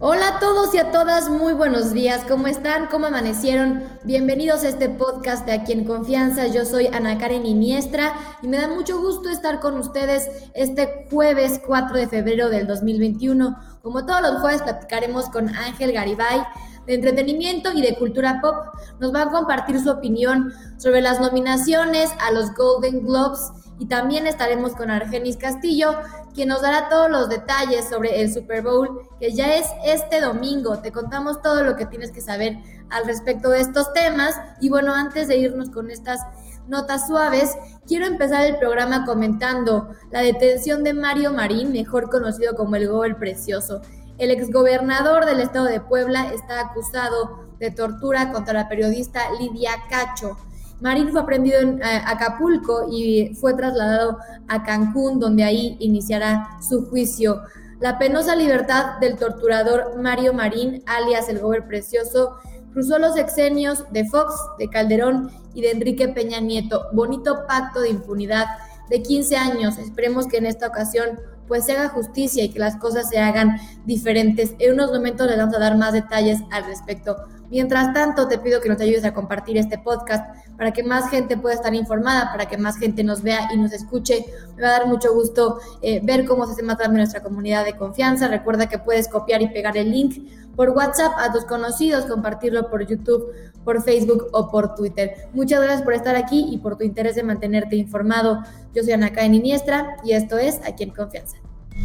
Hola a todos y a todas, muy buenos días, ¿cómo están? ¿Cómo amanecieron? Bienvenidos a este podcast de Aquí en Confianza. Yo soy Ana Karen Iniestra y me da mucho gusto estar con ustedes este jueves 4 de febrero del 2021. Como todos los jueves platicaremos con Ángel Garibay de entretenimiento y de cultura pop. Nos va a compartir su opinión sobre las nominaciones a los Golden Globes y también estaremos con Argenis Castillo, quien nos dará todos los detalles sobre el Super Bowl, que ya es este domingo. Te contamos todo lo que tienes que saber al respecto de estos temas. Y bueno, antes de irnos con estas notas suaves, quiero empezar el programa comentando la detención de Mario Marín, mejor conocido como el Gober Precioso. El exgobernador del estado de Puebla está acusado de tortura contra la periodista Lidia Cacho. Marín fue aprehendido en Acapulco y fue trasladado a Cancún, donde ahí iniciará su juicio. La penosa libertad del torturador Mario Marín, alias el Gober Precioso, cruzó los sexenios de Fox, de Calderón y de Enrique Peña Nieto. Bonito pacto de impunidad de 15 años. Esperemos que en esta ocasión pues se haga justicia y que las cosas se hagan diferentes. En unos momentos les vamos a dar más detalles al respecto. Mientras tanto, te pido que nos ayudes a compartir este podcast para que más gente pueda estar informada, para que más gente nos vea y nos escuche. Me va a dar mucho gusto ver cómo se hace más grande nuestra comunidad de confianza. Recuerda que puedes copiar y pegar el link por WhatsApp a tus conocidos, compartirlo por YouTube, por Facebook o por Twitter. Muchas gracias por estar aquí y por tu interés de mantenerte informado. Yo soy Ana Karen Iniestra y esto es Aquí en Confianza.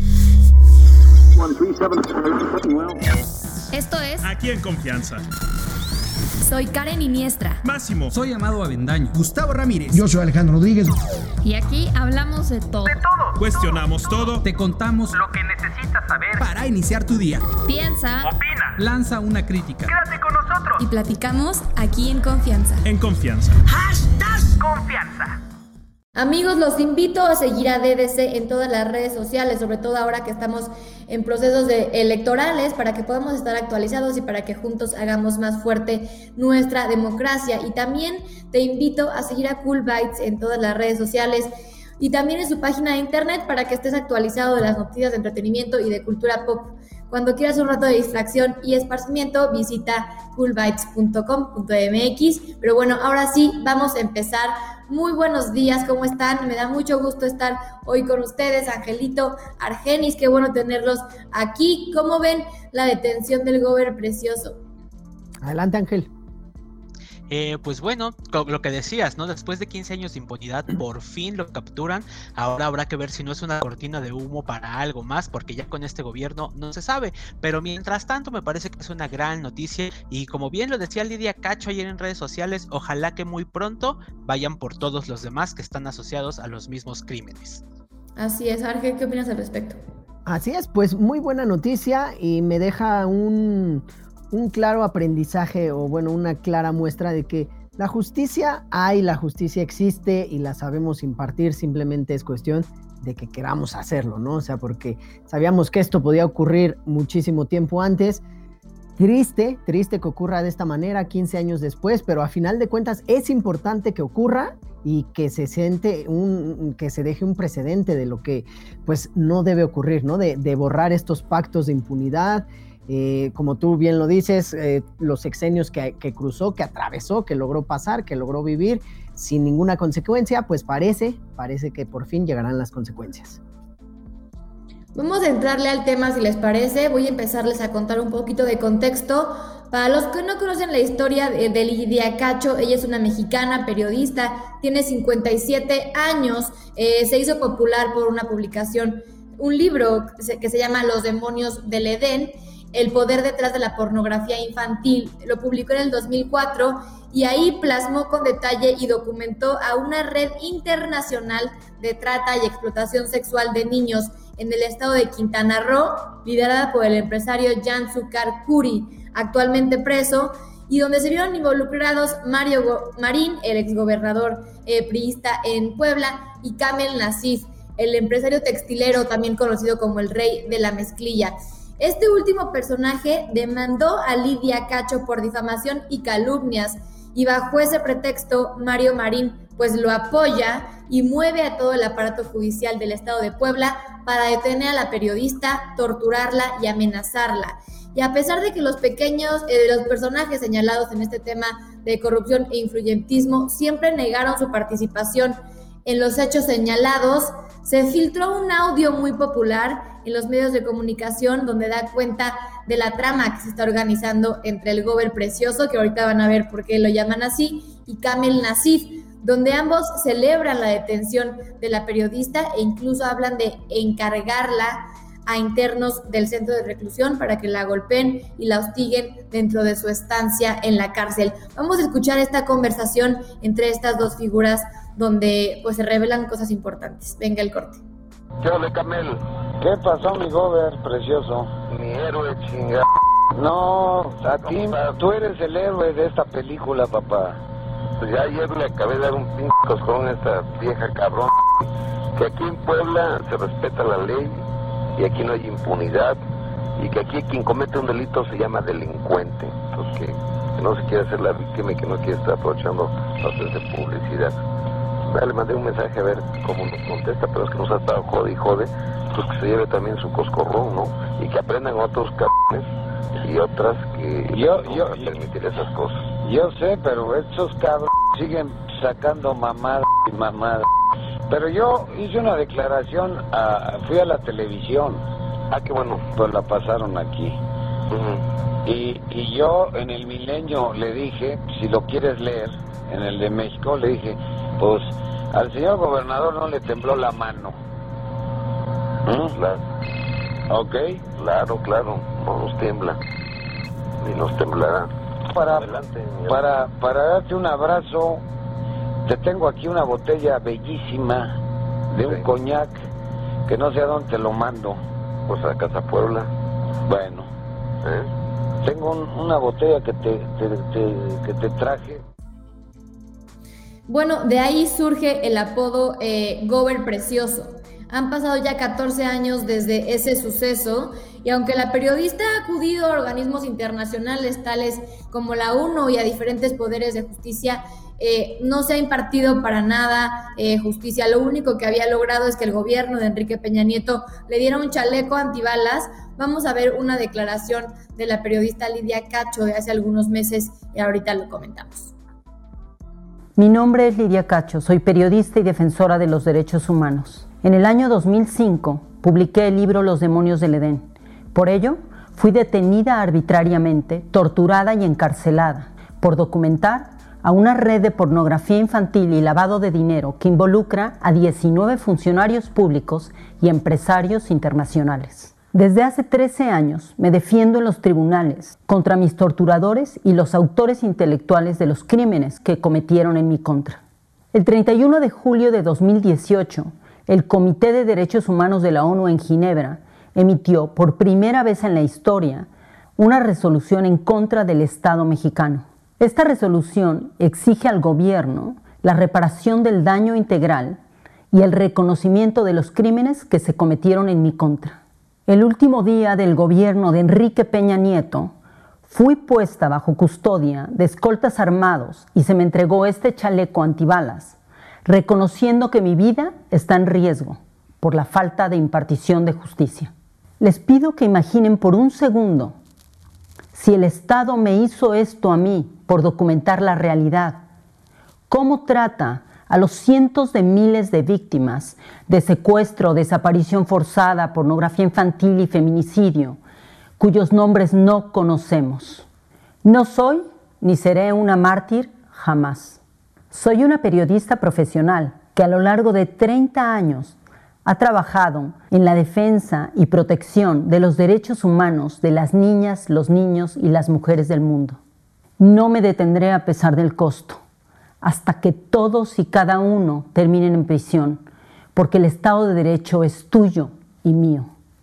Esto es Aquí en Confianza. Soy Karen Iniestra. Máximo. Soy Amado Avendaño. Gustavo Ramírez. Yo soy Alejandro Rodríguez. Y aquí hablamos de todo. Cuestionamos todo. Te contamos lo que necesitas saber Para iniciar tu día. Piensa, opina, lanza una crítica. quédate con nosotros. y platicamos aquí en Confianza. En Confianza. Confianza. Amigos, los invito a seguir a DDC en todas las redes sociales, sobre todo ahora que estamos en procesos electorales, para que podamos estar actualizados y para que juntos hagamos más fuerte nuestra democracia. Y también te invito a seguir a Cool Bytes en todas las redes sociales y también en su página de internet para que estés actualizado de las noticias de entretenimiento y de cultura pop. Cuando quieras un rato de distracción y esparcimiento, visita coolbytes.com.mx. Pero bueno, ahora sí, vamos a empezar. Muy buenos días, ¿cómo están? Me da mucho gusto estar hoy con ustedes, Angelito, Argenis, qué bueno tenerlos aquí. ¿Cómo ven la detención del Gober Precioso? Adelante, Ángel. Pues bueno, lo que decías, ¿no? Después de 15 años de impunidad, por fin lo capturan. Ahora habrá que ver si no es una cortina de humo para algo más, porque ya con este gobierno no se sabe. Pero mientras tanto, me parece que es una gran noticia. Y como bien lo decía Lidia Cacho ayer en redes sociales, ojalá que muy pronto vayan por todos los demás que están asociados a los mismos crímenes. Así es, Argel, ¿qué opinas al respecto? Así es, pues muy buena noticia y me deja un claro aprendizaje o bueno, una clara muestra de que la justicia hay, la justicia existe y la sabemos impartir, simplemente es cuestión de que queramos hacerlo, ¿no? O sea, porque sabíamos que esto podía ocurrir muchísimo tiempo antes. Triste que ocurra de esta manera 15 años después, pero a final de cuentas es importante que ocurra y que se que se deje un precedente de lo que pues no debe ocurrir, ¿no? De borrar estos pactos de impunidad. Como tú bien lo dices, los sexenios que cruzó, que atravesó, que logró pasar, que logró vivir sin ninguna consecuencia, pues parece que por fin llegarán las consecuencias. Vamos a entrarle al tema si les parece. Voy a empezarles a contar un poquito de contexto. Para los que no conocen la historia de Lidia Cacho, ella es una mexicana periodista, tiene 57 años, se hizo popular por una publicación, un libro que se llama Los demonios del Edén, el poder detrás de la pornografía infantil. Lo publicó en el 2004 y ahí plasmó con detalle y documentó a una red internacional de trata y explotación sexual de niños en el estado de Quintana Roo, liderada por el empresario Jan Sucar Curi, actualmente preso, y donde se vieron involucrados Mario Marín, el exgobernador priista en Puebla, y Kamel Nasif, el empresario textilero también conocido como el rey de la mezclilla. Este último personaje demandó a Lidia Cacho por difamación y calumnias, y bajo ese pretexto Mario Marín pues lo apoya y mueve a todo el aparato judicial del estado de Puebla para detener a la periodista, torturarla y amenazarla. Y a pesar de que los personajes señalados en este tema de corrupción e influyentismo siempre negaron su participación en los hechos señalados, se filtró un audio muy popular en los medios de comunicación donde da cuenta de la trama que se está organizando entre el Gober Precioso, que ahorita van a ver por qué lo llaman así, y Kamel Nacif, donde ambos celebran la detención de la periodista e incluso hablan de encargarla a internos del centro de reclusión para que la golpeen y la hostiguen dentro de su estancia en la cárcel. Vamos a escuchar esta conversación entre estas dos figuras donde pues se revelan cosas importantes. Venga el corte. ¿Qué ole, Kamel? ¿Qué pasó, mi Gober Precioso? Mi héroe chingada. No, a ti, tú eres el héroe de esta película, papá. Pues ya ayer le acabé de dar un pinche coscorrón a esta vieja cabrón. Que aquí en Puebla se respeta la ley y aquí no hay impunidad y que aquí quien comete un delito se llama delincuente. Entonces que no se quiere hacer la víctima y que no quiere estar aprovechando para hacerse publicidad. Ya le mandé un mensaje a ver cómo nos contesta, pero es que nos ha estado jode y jode, pues que se lleve también su coscorrón, ¿no? Y que aprendan otros cabrones y otras que yo permitir esas cosas. Yo sé, pero estos cabrones siguen sacando mamada y mamada. Pero yo hice una declaración, fui a la televisión. Ah, qué bueno. Pues la pasaron aquí. Uh-huh. Y yo en el Milenio le dije, si lo quieres leer, en el de México, le dije, pues al señor gobernador no le tembló la mano. Claro. ¿Ok? Claro, no nos tiembla, ni nos temblará. Para darte un abrazo, te tengo aquí una botella bellísima de un coñac, que no sé a dónde te lo mando. Pues a Casa Puebla. Bueno, tengo una botella que te traje. Bueno, de ahí surge el apodo Gober Precioso. Han pasado ya 14 años desde ese suceso y aunque la periodista ha acudido a organismos internacionales tales como la ONU y a diferentes poderes de justicia, no se ha impartido para nada justicia. Lo único que había logrado es que el gobierno de Enrique Peña Nieto le diera un chaleco antibalas. Vamos a ver una declaración de la periodista Lidia Cacho de hace algunos meses y ahorita lo comentamos. Mi nombre es Lidia Cacho, soy periodista y defensora de los derechos humanos. En el año 2005 publiqué el libro Los demonios del Edén. Por ello, fui detenida arbitrariamente, torturada y encarcelada por documentar a una red de pornografía infantil y lavado de dinero que involucra a 19 funcionarios públicos y empresarios internacionales. Desde hace 13 años me defiendo en los tribunales contra mis torturadores y los autores intelectuales de los crímenes que cometieron en mi contra. El 31 de julio de 2018, el Comité de Derechos Humanos de la ONU en Ginebra emitió por primera vez en la historia una resolución en contra del Estado mexicano. Esta resolución exige al gobierno la reparación del daño integral y el reconocimiento de los crímenes que se cometieron en mi contra. El último día del gobierno de Enrique Peña Nieto, fui puesta bajo custodia de escoltas armados y se me entregó este chaleco antibalas, reconociendo que mi vida está en riesgo por la falta de impartición de justicia. Les pido que imaginen por un segundo si el Estado me hizo esto a mí por documentar la realidad, ¿cómo trata a los cientos de miles de víctimas de secuestro, desaparición forzada, pornografía infantil y feminicidio, cuyos nombres no conocemos? No soy ni seré una mártir jamás. Soy una periodista profesional que a lo largo de 30 años ha trabajado en la defensa y protección de los derechos humanos de las niñas, los niños y las mujeres del mundo. No me detendré a pesar del costo, hasta que todos y cada uno terminen en prisión, porque el Estado de Derecho es tuyo y mío.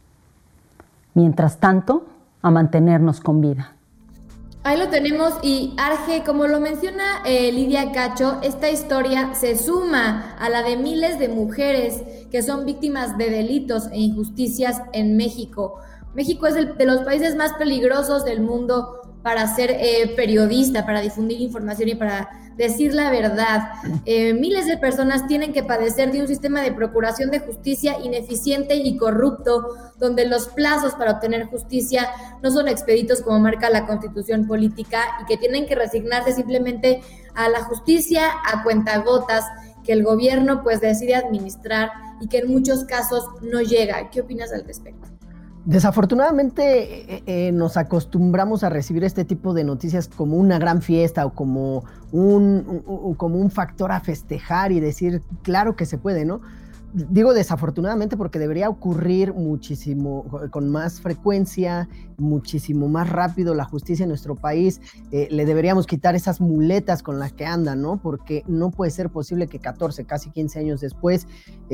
Mientras tanto, a mantenernos con vida. Ahí lo tenemos y Arge, como lo menciona Lidia Cacho, esta historia se suma a la de miles de mujeres que son víctimas de delitos e injusticias en México. México es de los países más peligrosos del mundo para ser periodista, para difundir información y para decir la verdad. Miles de personas tienen que padecer de un sistema de procuración de justicia ineficiente y corrupto, donde los plazos para obtener justicia no son expeditos como marca la Constitución política y que tienen que resignarse simplemente a la justicia a cuentagotas que el gobierno pues decide administrar y que en muchos casos no llega. ¿Qué opinas al respecto? Desafortunadamente nos acostumbramos a recibir este tipo de noticias como una gran fiesta o como un factor a festejar y decir, claro que se puede, ¿no? Digo desafortunadamente porque debería ocurrir muchísimo, con más frecuencia, muchísimo más rápido la justicia en nuestro país. Le deberíamos quitar esas muletas con las que andan, ¿no? Porque no puede ser posible que 14, casi 15 años después,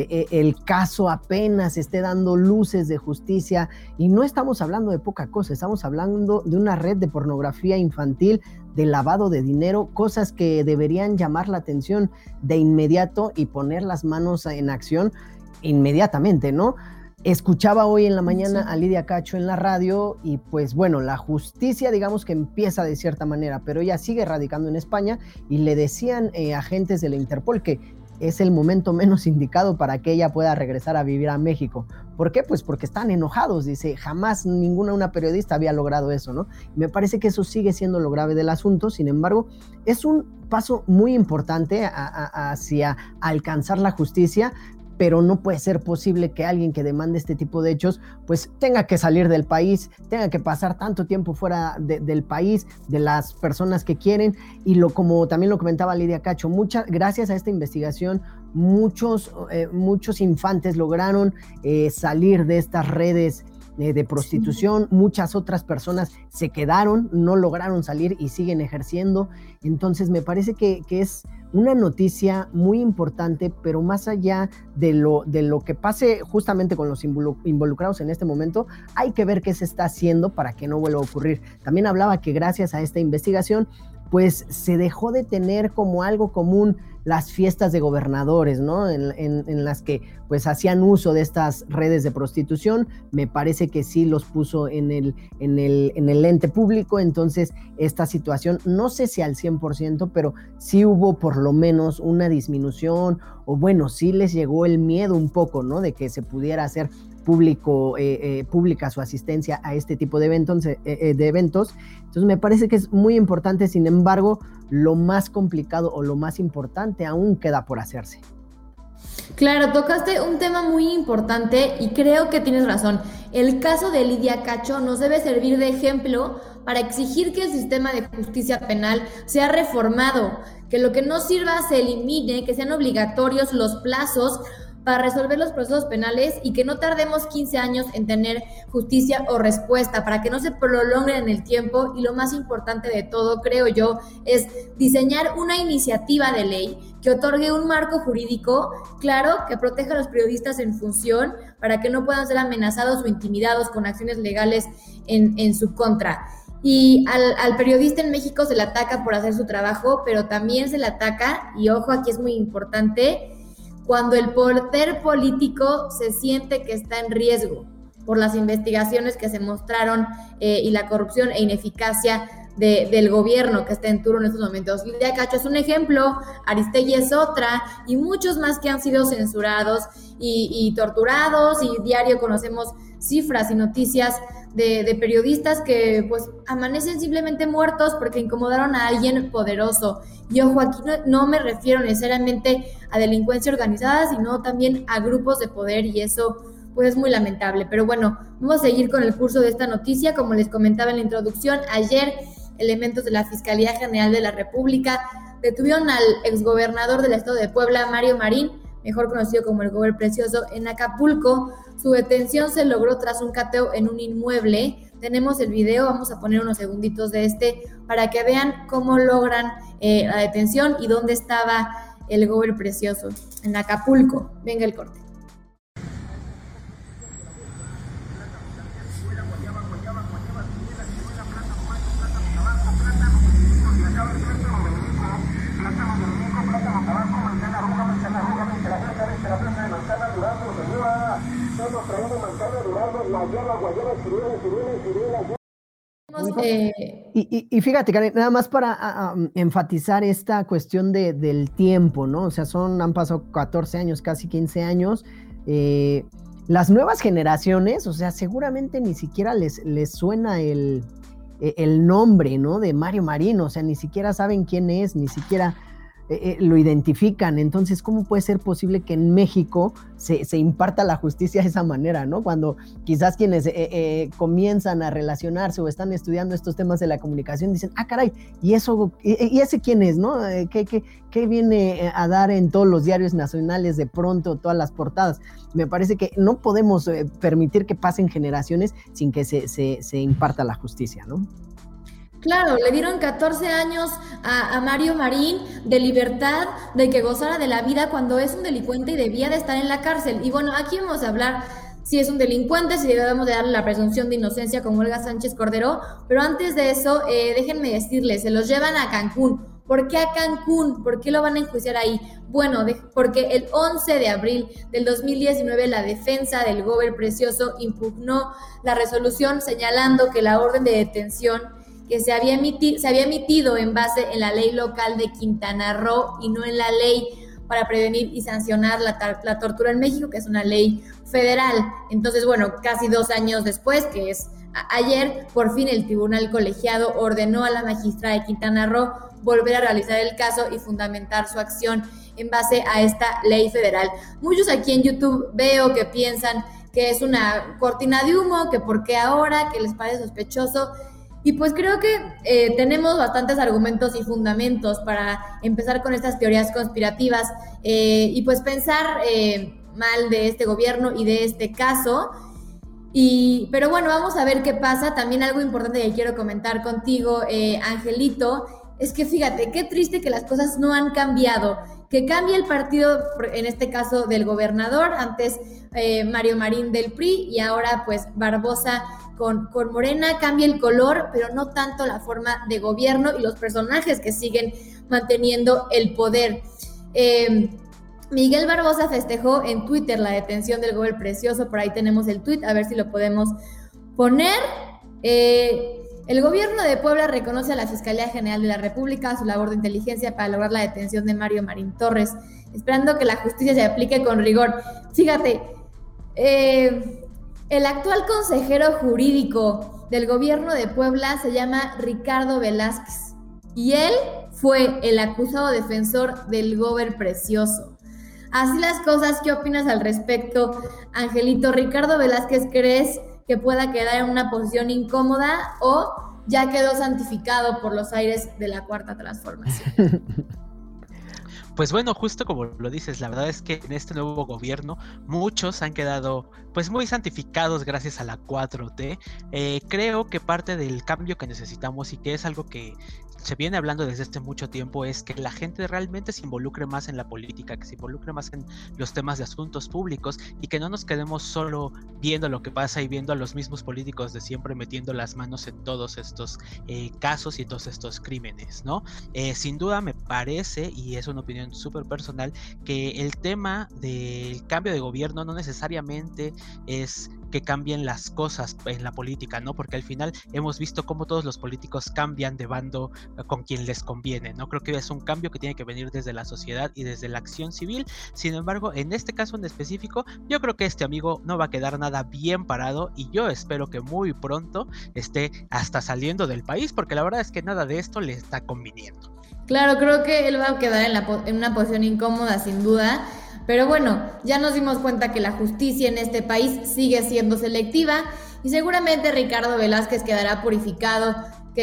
el caso apenas esté dando luces de justicia. Y no estamos hablando de poca cosa, estamos hablando de una red de pornografía infantil, de lavado de dinero, cosas que deberían llamar la atención de inmediato y poner las manos en acción inmediatamente, ¿no? Escuchaba hoy en la mañana a Lidia Cacho en la radio y pues bueno, la justicia digamos que empieza de cierta manera, pero ella sigue radicando en España y le decían agentes de la Interpol que es el momento menos indicado para que ella pueda regresar a vivir a México. ¿Por qué? Pues porque están enojados, dice, jamás una periodista había logrado eso, ¿no? Me parece que eso sigue siendo lo grave del asunto, sin embargo, es un paso muy importante hacia alcanzar la justicia, pero no puede ser posible que alguien que demande este tipo de hechos pues tenga que salir del país, tenga que pasar tanto tiempo fuera del país, de las personas que quieren, y como también lo comentaba Lidia Cacho, gracias a esta investigación muchos infantes lograron salir de estas redes de prostitución, muchas otras personas se quedaron, no lograron salir y siguen ejerciendo. Entonces me parece que es una noticia muy importante, pero más allá de lo que pase justamente con los involucrados en este momento, hay que ver qué se está haciendo para que no vuelva a ocurrir. También hablaba que gracias a esta investigación pues se dejó de tener como algo común las fiestas de gobernadores, ¿no? En las que pues hacían uso de estas redes de prostitución. Me parece que sí los puso en el ente público. Entonces esta situación, no sé si al 100%, pero sí hubo por lo menos una disminución, o bueno, sí les llegó el miedo un poco, ¿no? De que se pudiera hacer pública su asistencia a este tipo de eventos. Entonces me parece que es muy importante. Sin embargo, lo más complicado o lo más importante aún queda por hacerse. Claro, tocaste un tema muy importante y creo que tienes razón. El caso de Lidia Cacho nos debe servir de ejemplo para exigir que el sistema de justicia penal sea reformado, que lo que no sirva se elimine, que sean obligatorios los plazos para resolver los procesos penales y que no tardemos 15 años en tener justicia o respuesta, para que no se prolongue en el tiempo. Y lo más importante de todo, creo yo, es diseñar una iniciativa de ley que otorgue un marco jurídico claro, que proteja a los periodistas en función, para que no puedan ser amenazados o intimidados con acciones legales en su contra. Y al periodista en México se le ataca por hacer su trabajo, pero también se le ataca, y ojo, aquí es muy importante, cuando el poder político se siente que está en riesgo por las investigaciones que se mostraron y la corrupción e ineficacia del gobierno que está en turno en estos momentos. Lidia Cacho es un ejemplo, Aristegui es otra, y muchos más que han sido censurados y torturados, y diario conocemos cifras y noticias de periodistas que pues amanecen simplemente muertos porque incomodaron a alguien poderoso. Y ojo, aquí no me refiero necesariamente a delincuencia organizada, sino también a grupos de poder, y eso pues es muy lamentable. Pero bueno, vamos a seguir con el curso de esta noticia. Como les comentaba en la introducción, ayer elementos de la Fiscalía General de la República detuvieron al exgobernador del estado de Puebla, Mario Marín, mejor conocido como el Gober Precioso, en Acapulco. Su detención se logró tras un cateo en un inmueble. Tenemos el video, vamos a poner unos segunditos de para que vean cómo logran la detención y dónde estaba el Gober Precioso, en Acapulco. Venga el corte. Y fíjate, Karen, nada más para enfatizar esta cuestión del tiempo, ¿no? O sea, han pasado 14 años, casi 15 años. Las nuevas generaciones, o sea, seguramente ni siquiera les suena el nombre, ¿no? De Mario Marín, o sea, ni siquiera saben quién es, ni siquiera lo identifican. Entonces, ¿cómo puede ser posible que en México se imparta la justicia de esa manera, ¿no? Cuando quizás quienes comienzan a relacionarse o están estudiando estos temas de la comunicación dicen, caray, ¿y ese quién es, no? ¿Qué viene a dar en todos los diarios nacionales de pronto, todas las portadas? Me parece que no podemos permitir que pasen generaciones sin que se imparta la justicia, ¿no? Claro, le dieron 14 años a Mario Marín de libertad, de que gozara de la vida cuando es un delincuente y debía de estar en la cárcel. Y bueno, aquí vamos a hablar si es un delincuente, si debemos de darle la presunción de inocencia como Olga Sánchez Cordero, pero antes de eso, déjenme decirles, se los llevan a Cancún. ¿Por qué a Cancún? ¿Por qué lo van a enjuiciar ahí? Bueno, porque el 11 de abril del 2019 la defensa del Gober Precioso impugnó la resolución señalando que la orden de detención que se había emitido en base en la ley local de Quintana Roo y no en la ley para prevenir y sancionar la tortura en México, que es una ley federal. Entonces, bueno, casi 2 años después, que es ayer, por fin el tribunal colegiado ordenó a la magistrada de Quintana Roo volver a realizar el caso y fundamentar su acción en base a esta ley federal. Muchos aquí en YouTube veo que piensan que es una cortina de humo, que por qué ahora, que les parece sospechoso. Y pues creo que tenemos bastantes argumentos y fundamentos para empezar con estas teorías conspirativas y pues pensar mal de este gobierno y de este caso. Pero bueno, vamos a ver qué pasa. También algo importante que quiero comentar contigo, Angelito, es que fíjate, qué triste que las cosas no han cambiado. Que cambie el partido, en este caso del gobernador, antes Mario Marín del PRI y ahora pues Barbosa con Morena, cambia el color, pero no tanto la forma de gobierno y los personajes que siguen manteniendo el poder. Miguel Barbosa festejó en Twitter la detención del Gober Precioso, por ahí tenemos el tweet, a ver si lo podemos poner. El gobierno de Puebla reconoce a la Fiscalía General de la República su labor de inteligencia para lograr la detención de Mario Marín Torres, esperando que la justicia se aplique con rigor. Fíjate, el actual consejero jurídico del gobierno de Puebla se llama Ricardo Velázquez y él fue el acusado defensor del Gober Precioso. Así las cosas, ¿qué opinas al respecto, Angelito? ¿Ricardo Velázquez crees que pueda quedar en una posición incómoda o ya quedó santificado por los aires de la Cuarta Transformación? Pues bueno, justo como lo dices, la verdad es que en este nuevo gobierno muchos han quedado pues muy santificados gracias a la 4T. Creo que parte del cambio que necesitamos y que es algo que se viene hablando desde hace mucho tiempo es que la gente realmente se involucre más en la política, que se involucre más en los temas de asuntos públicos y que no nos quedemos solo viendo lo que pasa y viendo a los mismos políticos de siempre metiendo las manos en todos estos casos y todos estos crímenes, ¿no? Sin duda me parece, y es una opinión súper personal, que el tema del cambio de gobierno no necesariamente es que cambien las cosas en la política, ¿no? Porque al final hemos visto cómo todos los políticos cambian de bando con quien les conviene, ¿no? Creo que es un cambio que tiene que venir desde la sociedad y desde la acción civil. Sin embargo, en este caso en específico, yo creo que este amigo no va a quedar nada bien parado y yo espero que muy pronto esté hasta saliendo del país, porque la verdad es que nada de esto le está conviniendo. Claro, creo que él va a quedar en una posición incómoda, sin duda. Pero bueno, ya nos dimos cuenta que la justicia en este país sigue siendo selectiva y seguramente Ricardo Velázquez quedará purificado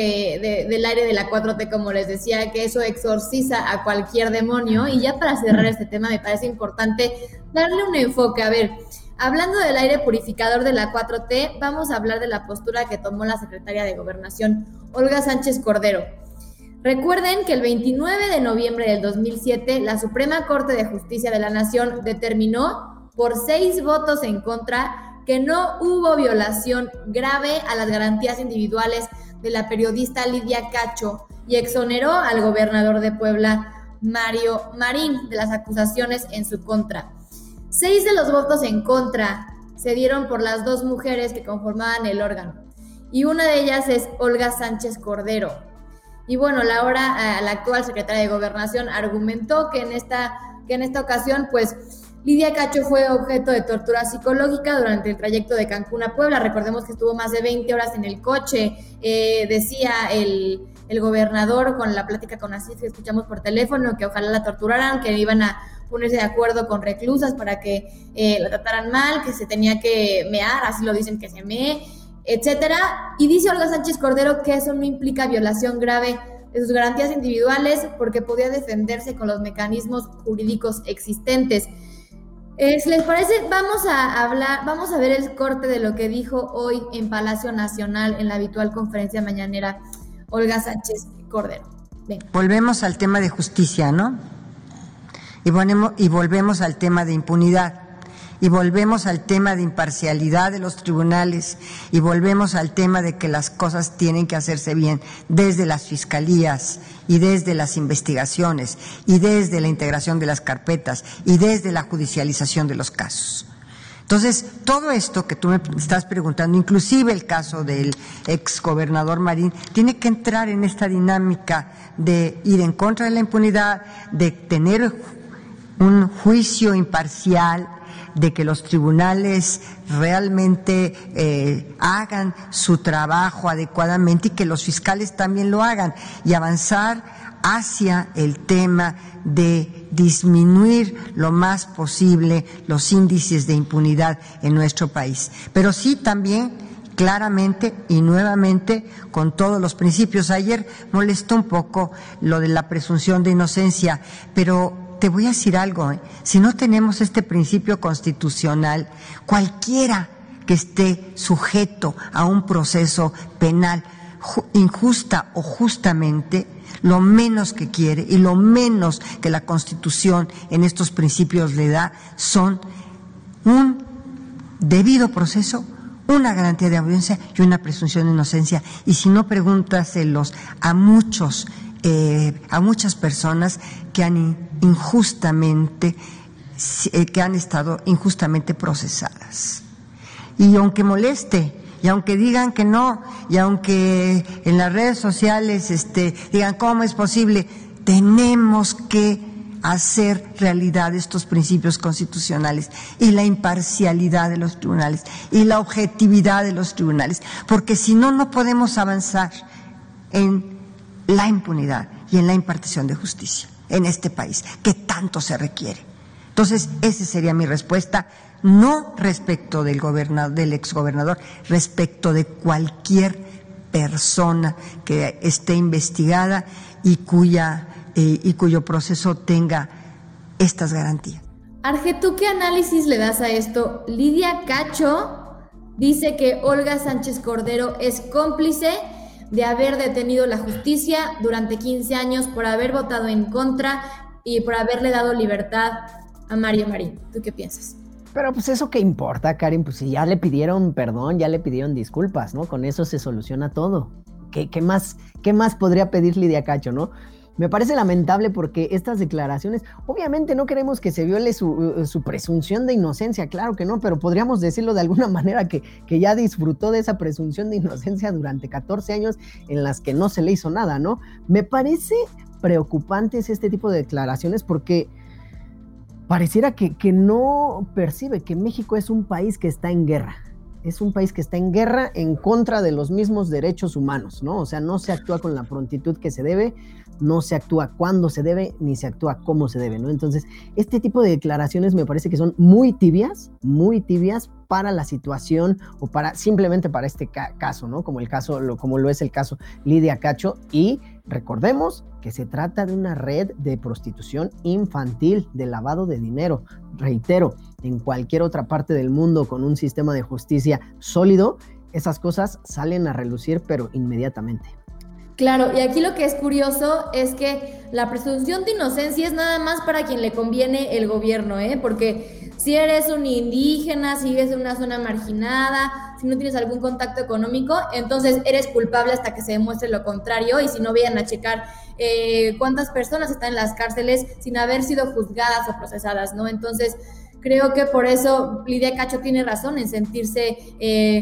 del aire de la 4T, como les decía, que eso exorciza a cualquier demonio. Y ya para cerrar este tema me parece importante darle un enfoque. A ver, hablando del aire purificador de la 4T, vamos a hablar de la postura que tomó la secretaria de Gobernación, Olga Sánchez Cordero. Recuerden que el 29 de noviembre del 2007, la Suprema Corte de Justicia de la Nación determinó por 6 votos en contra que no hubo violación grave a las garantías individuales de la periodista Lidia Cacho y exoneró al gobernador de Puebla, Mario Marín, de las acusaciones en su contra. 6 de los votos en contra se dieron por las 2 mujeres que conformaban el órgano. y una de ellas es Olga Sánchez Cordero. Y bueno, la actual secretaria de Gobernación argumentó que en esta ocasión, pues, Lidia Cacho fue objeto de tortura psicológica durante el trayecto de Cancún a Puebla. Recordemos que estuvo más de 20 horas en el coche, decía el gobernador con la plática con Asís que escuchamos por teléfono, que ojalá la torturaran, que iban a ponerse de acuerdo con reclusas para que la trataran mal, que se tenía que mear, así lo dicen, que se mee, etcétera. Y dice Olga Sánchez Cordero que eso no implica violación grave de sus garantías individuales porque podía defenderse con los mecanismos jurídicos existentes. Si les parece, vamos a ver el corte de lo que dijo hoy en Palacio Nacional en la habitual conferencia mañanera Olga Sánchez Cordero. Ven. Volvemos al tema de justicia, ¿no? Y volvemos al tema de impunidad. Y volvemos al tema de imparcialidad de los tribunales, y volvemos al tema de que las cosas tienen que hacerse bien desde las fiscalías y desde las investigaciones y desde la integración de las carpetas y desde la judicialización de los casos. Entonces, todo esto que tú me estás preguntando, inclusive el caso del exgobernador Marín, tiene que entrar en esta dinámica de ir en contra de la impunidad, de tener un juicio imparcial, de que los tribunales realmente hagan su trabajo adecuadamente y que los fiscales también lo hagan, y avanzar hacia el tema de disminuir lo más posible los índices de impunidad en nuestro país. Pero sí también claramente y nuevamente con todos los principios. Ayer molestó un poco lo de la presunción de inocencia, pero te voy a decir algo, si no tenemos este principio constitucional, cualquiera que esté sujeto a un proceso penal injusta o justamente, lo menos que quiere y lo menos que la Constitución en estos principios le da son un debido proceso, una garantía de audiencia y una presunción de inocencia. Y si no, pregúntaselos a muchas personas que han estado injustamente procesadas. Y aunque moleste, y aunque digan que no, y aunque en las redes sociales digan cómo es posible, tenemos que hacer realidad estos principios constitucionales y la imparcialidad de los tribunales y la objetividad de los tribunales, porque si no, no podemos avanzar en la impunidad y en la impartición de justicia en este país, que tanto se requiere. Entonces, esa sería mi respuesta, no respecto del exgobernador, respecto de cualquier persona que esté investigada y cuyo proceso tenga estas garantías. Arge, ¿tú qué análisis le das a esto? Lidia Cacho dice que Olga Sánchez Cordero es cómplice de haber detenido la justicia durante 15 años por haber votado en contra y por haberle dado libertad a Mario Marín. ¿Tú qué piensas? Pero pues eso qué importa, Karen, pues si ya le pidieron perdón, ya le pidieron disculpas, ¿no? Con eso se soluciona todo. ¿Qué más podría pedir Lidia Cacho, no? Me parece lamentable porque estas declaraciones, obviamente no queremos que se viole su presunción de inocencia, claro que no, pero podríamos decirlo de alguna manera que ya disfrutó de esa presunción de inocencia durante 14 años en las que no se le hizo nada, ¿no? Me parece preocupantes este tipo de declaraciones porque pareciera que no percibe que México es un país que está en guerra. Es un país que está en guerra en contra de los mismos derechos humanos, ¿no? O sea, no se actúa con la prontitud que se debe, no se actúa cuando se debe, ni se actúa como se debe, ¿no? Entonces, este tipo de declaraciones me parece que son muy tibias para la situación o simplemente para este caso, ¿no? Como lo es el caso Lidia Cacho. Y recordemos que se trata de una red de prostitución infantil, de lavado de dinero. Reitero, en cualquier otra parte del mundo con un sistema de justicia sólido, esas cosas salen a relucir, pero inmediatamente. Claro, y aquí lo que es curioso es que la presunción de inocencia es nada más para quien le conviene el gobierno, porque si eres un indígena, si vives en una zona marginada, si no tienes algún contacto económico, entonces eres culpable hasta que se demuestre lo contrario, y si no, vayan a checar cuántas personas están en las cárceles sin haber sido juzgadas o procesadas, ¿no? Entonces, creo que por eso Lidia Cacho tiene razón en sentirse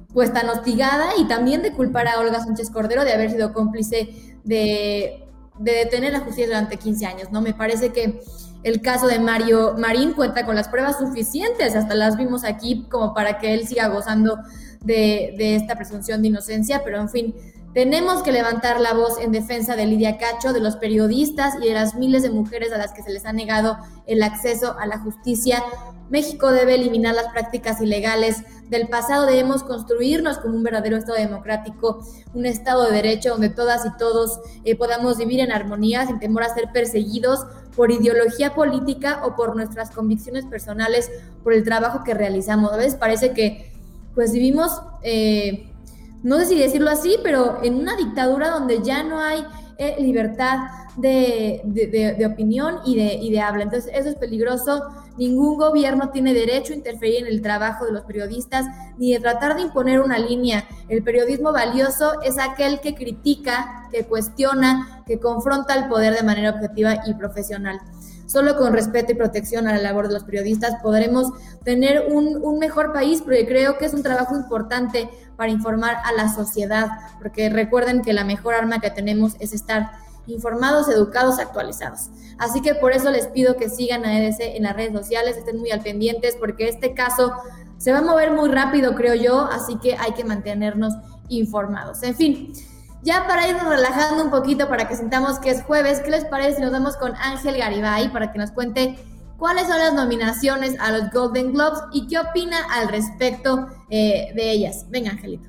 pues tan hostigada, y también de culpar a Olga Sánchez Cordero de haber sido cómplice de detener la justicia durante 15 años, ¿no? Me parece que el caso de Mario Marín cuenta con las pruebas suficientes, hasta las vimos aquí, como para que él siga gozando de esta presunción de inocencia, pero en fin, tenemos que levantar la voz en defensa de Lidia Cacho, de los periodistas y de las miles de mujeres a las que se les ha negado el acceso a la justicia. México debe eliminar las prácticas ilegales del pasado, debemos construirnos como un verdadero Estado democrático, un Estado de derecho donde todas y todos podamos vivir en armonía sin temor a ser perseguidos por ideología política o por nuestras convicciones personales, por el trabajo que realizamos. A veces parece que pues vivimos, no sé si decirlo así, pero en una dictadura donde ya no hay libertad de opinión y de habla. Entonces eso es peligroso. Ningún gobierno tiene derecho a interferir en el trabajo de los periodistas ni de tratar de imponer una línea. El periodismo valioso es aquel que critica, que cuestiona, que confronta al poder de manera objetiva y profesional. Solo con respeto y protección a la labor de los periodistas podremos tener un mejor país, porque creo que es un trabajo importante para informar a la sociedad, porque recuerden que la mejor arma que tenemos es estar informados, educados, actualizados. Así que por eso les pido que sigan a EDC en las redes sociales, estén muy al pendientes, porque este caso se va a mover muy rápido, creo yo, así que hay que mantenernos informados. En fin, ya para irnos relajando un poquito, para que sintamos que es jueves, ¿qué les parece si nos vamos con Ángel Garibay para que nos cuente cuáles son las nominaciones a los Golden Globes y qué opina al respecto de ellas? Venga, Angelito.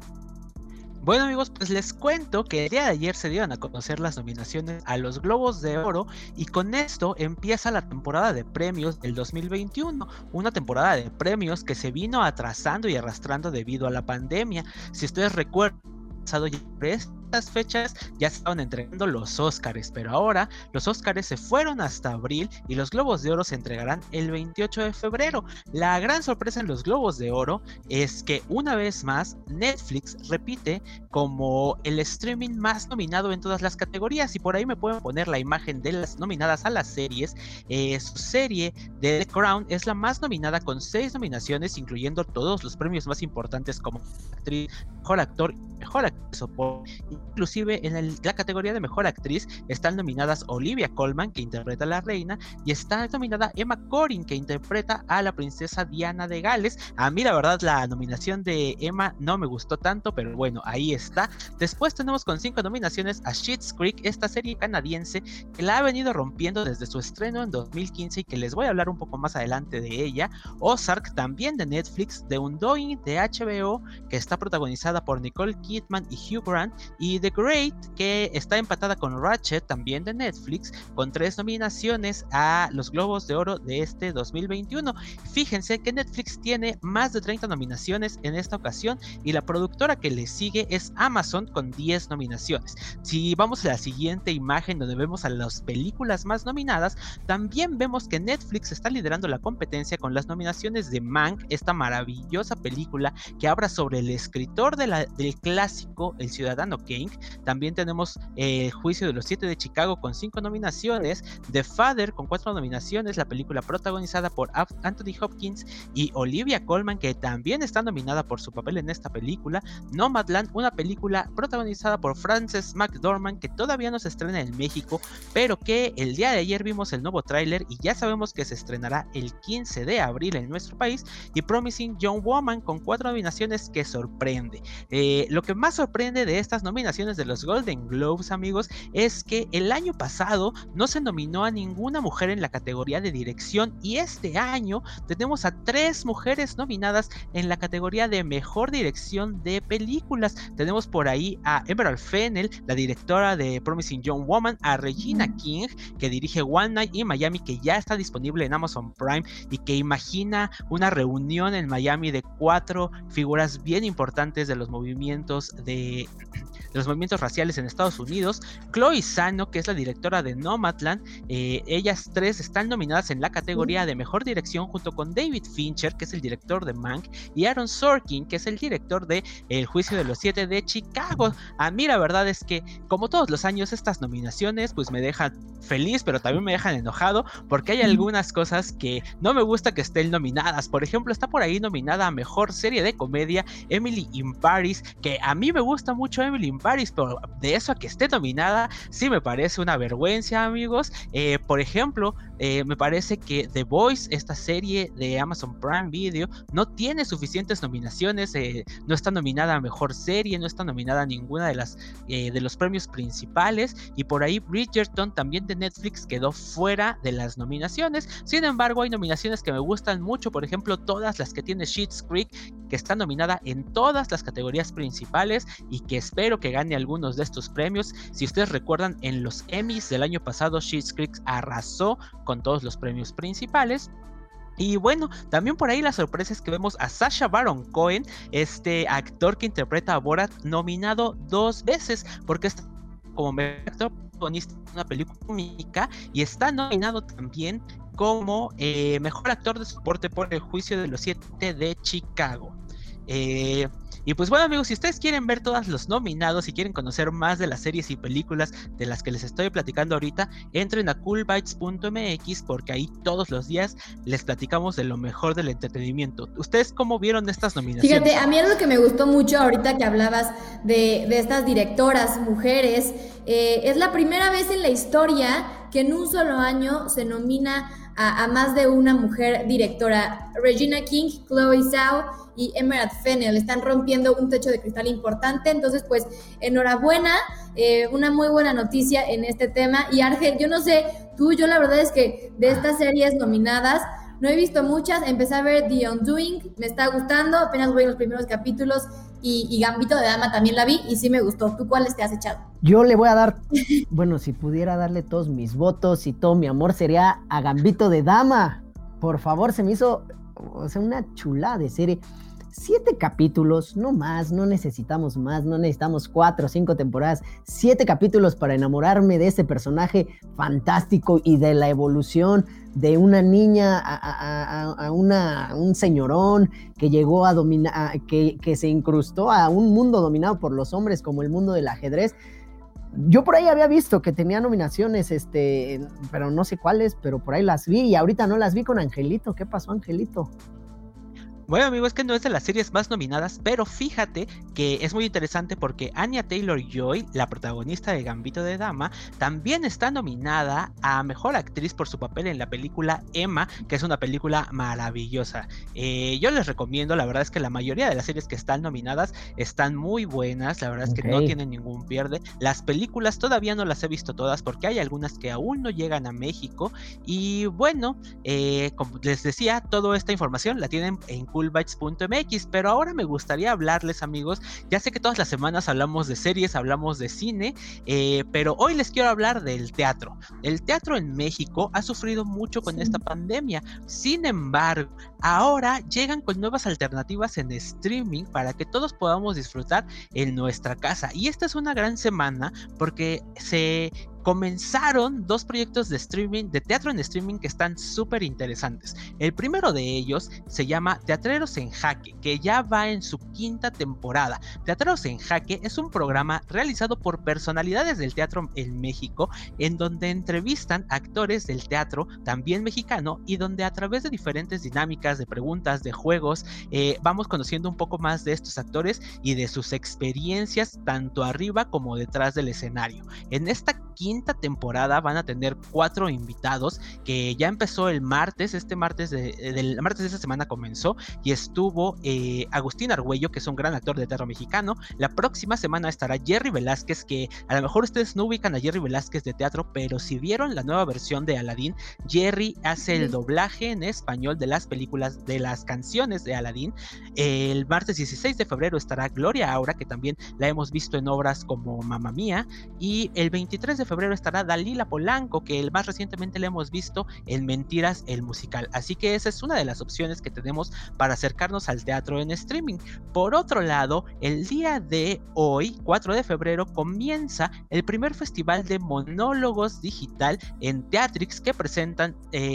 Bueno, amigos, pues les cuento que el día de ayer se dieron a conocer las nominaciones a los Globos de Oro, y con esto empieza la temporada de premios del 2021, una temporada de premios que se vino atrasando y arrastrando debido a la pandemia. Si ustedes recuerdan, pasado ya estas fechas ya se estaban entregando los Óscares, pero ahora los Óscares se fueron hasta abril y los Globos de Oro se entregarán el 28 de febrero. La gran sorpresa en los Globos de Oro es que una vez más Netflix repite como el streaming más nominado en todas las categorías, y por ahí me pueden poner la imagen de las nominadas a las series. Su serie de The Crown es la más nominada con 6 nominaciones, incluyendo todos los premios más importantes como actriz, mejor actor y mejor actriz de soporte. Inclusive en la categoría de mejor actriz están nominadas Olivia Colman, que interpreta a la reina, y está nominada Emma Corrin, que interpreta a la princesa Diana de Gales. A mí la verdad la nominación de Emma no me gustó tanto, pero bueno, ahí está. Después tenemos con 5 nominaciones a Schitt's Creek, esta serie canadiense que la ha venido rompiendo desde su estreno en 2015 y que les voy a hablar un poco más adelante de ella. Ozark, también de Netflix, The Undoing de HBO, que está protagonizada por Nicole Kidman y Hugh Grant, y The Great, que está empatada con Ratched, también de Netflix, con 3 nominaciones a los Globos de Oro de este 2021. Fíjense que Netflix tiene más de 30 nominaciones en esta ocasión, y la productora que le sigue es Amazon con 10 nominaciones. Si vamos a la siguiente imagen, donde vemos a las películas más nominadas, también vemos que Netflix está liderando la competencia con las nominaciones de Mank, esta maravillosa película que habla sobre el escritor del clásico El Ciudadano Kane. También tenemos Juicio de los 7 de Chicago con 5 nominaciones, The Father con 4 nominaciones, la película protagonizada por Anthony Hopkins y Olivia Colman, que también está nominada por su papel en esta película, Nomadland, una película protagonizada por Frances McDormand, que todavía no se estrena en México, pero que el día de ayer vimos el nuevo tráiler y ya sabemos que se estrenará el 15 de abril en nuestro país, y Promising Young Woman con 4 nominaciones que sorprende. Lo que más sorprende de estas nominaciones de los Golden Globes, amigos, es que el año pasado no se nominó a ninguna mujer en la categoría de dirección, y este año tenemos a 3 mujeres nominadas en la categoría de mejor dirección de películas. Tenemos por ahí a Emerald Fennell, la directora de Promising Young Woman, a Regina King, que dirige One Night in Miami, que ya está disponible en Amazon Prime y que imagina una reunión en Miami de 4 figuras bien importantes de los movimientos de los movimientos raciales en Estados Unidos. Chloe Zhao, que es la directora de Nomadland, ellas tres están nominadas en la categoría de mejor dirección junto con David Fincher, que es el director de Mank, y Aaron Sorkin, que es el director de El Juicio de los 7 de Chicago. A mí la verdad es que, como todos los años, estas nominaciones pues me dejan feliz, pero también me dejan enojado, porque hay algunas cosas que no me gusta que estén nominadas. Por ejemplo, está por ahí nominada a mejor serie de comedia Emily in Paris, que a mí me gusta mucho Emily in Paris, pero de eso a que esté nominada sí me parece una vergüenza, amigos. Por ejemplo, me parece que The Voice, esta serie de Amazon Prime Video, no tiene suficientes nominaciones, no está nominada a mejor serie, no está nominada a ninguna de los premios principales, y por ahí Bridgerton, también de Netflix, quedó fuera de las nominaciones. Sin embargo, hay nominaciones que me gustan mucho, por ejemplo, todas las que tiene Schitt's Creek, que está nominada en todas las categorías principales y que espero que gane algunos de estos premios. Si ustedes recuerdan, en los Emmys del año pasado, Schitt's Creek arrasó con todos los premios principales. Y bueno, también por ahí la sorpresa es que vemos a Sacha Baron Cohen, este actor que interpreta a Borat, nominado 2 veces, porque está como mejor actor protagonista de una película cómica, y está nominado también como mejor actor de soporte por El Juicio de los 7 de Chicago. Y pues bueno, amigos, si ustedes quieren ver todos los nominados y quieren conocer más de las series y películas de las que les estoy platicando ahorita, entren a coolbytes.mx, porque ahí todos los días les platicamos de lo mejor del entretenimiento. ¿Ustedes cómo vieron estas nominaciones? Fíjate, a mí algo que me gustó mucho ahorita que hablabas de estas directoras mujeres, es la primera vez en la historia que en un solo año se nomina a más de una mujer directora. Regina King, Chloe Zhao y Emerald Fennell están rompiendo un techo de cristal importante. Entonces, pues, enhorabuena, una muy buena noticia en este tema. Y Argel, yo no sé, yo la verdad es que de estas series nominadas no he visto muchas. Empecé a ver The Undoing, me está gustando, apenas voy en los primeros capítulos, y Gambito de Dama también la vi y sí me gustó. ¿Tú cuáles te has echado? Yo le voy a dar, bueno, si pudiera darle todos mis votos y todo mi amor, sería a Gambito de Dama. Por favor, se me hizo, o sea, una chulada de serie. 7 capítulos, no más, no necesitamos más, no necesitamos 4 o 5 temporadas, 7 capítulos para enamorarme de ese personaje fantástico y de la evolución de una niña a un señorón que llegó a dominar, que se incrustó a un mundo dominado por los hombres como el mundo del ajedrez. Yo por ahí había visto que tenía nominaciones, pero no sé cuáles, pero por ahí las vi y ahorita no las vi con Angelito. ¿Qué pasó, Angelito? Bueno, amigo, es que no es de las series más nominadas, pero fíjate que es muy interesante porque Anya Taylor-Joy, la protagonista de Gambito de Dama, también está nominada a Mejor Actriz por su papel en la película Emma, que es una película maravillosa. Yo les recomiendo, la verdad es que la mayoría de las series que están nominadas están muy buenas, la verdad es que no tienen ningún pierde. Las películas todavía no las he visto todas porque hay algunas que aún no llegan a México, y bueno, como les decía, toda esta información la tienen en coolbytes.mx, pero ahora me gustaría hablarles, amigos, ya sé que todas las semanas hablamos de series, hablamos de cine, pero hoy les quiero hablar del teatro. El teatro en México ha sufrido mucho con esta pandemia, sin embargo, ahora llegan con nuevas alternativas en streaming para que todos podamos disfrutar en nuestra casa, y esta es una gran semana porque se comenzaron 2 proyectos de streaming, de teatro en streaming, que están súper interesantes. El primero de ellos se llama Teatreros en Jaque, que ya va en su 5ª temporada. Teatreros en Jaque es un programa realizado por personalidades del teatro en México, en donde entrevistan actores del teatro, también mexicano, y donde a través de diferentes dinámicas, de preguntas, de juegos, vamos conociendo un poco más de estos actores y de sus experiencias, tanto arriba como detrás del escenario. En esta 5ª temporada van a tener 4 invitados, que ya empezó el martes, el martes de esta semana comenzó, y estuvo Agustín Argüello, que es un gran actor de teatro mexicano. La próxima semana estará Jerry Velázquez, que a lo mejor ustedes no ubican a Jerry Velázquez de teatro, pero si vieron la nueva versión de Aladdin, Jerry hace el doblaje en español de las películas, de las canciones de Aladdin. El martes 16 de febrero estará Gloria Aura, que también la hemos visto en obras como Mamma Mía, y el 23 de febrero estará Dalila Polanco, que más recientemente le hemos visto en Mentiras, el musical. Así que esa es una de las opciones que tenemos para acercarnos al teatro en streaming. Por otro lado, el día de hoy, 4 de febrero, comienza el primer festival de monólogos digital en Teatrix que presentan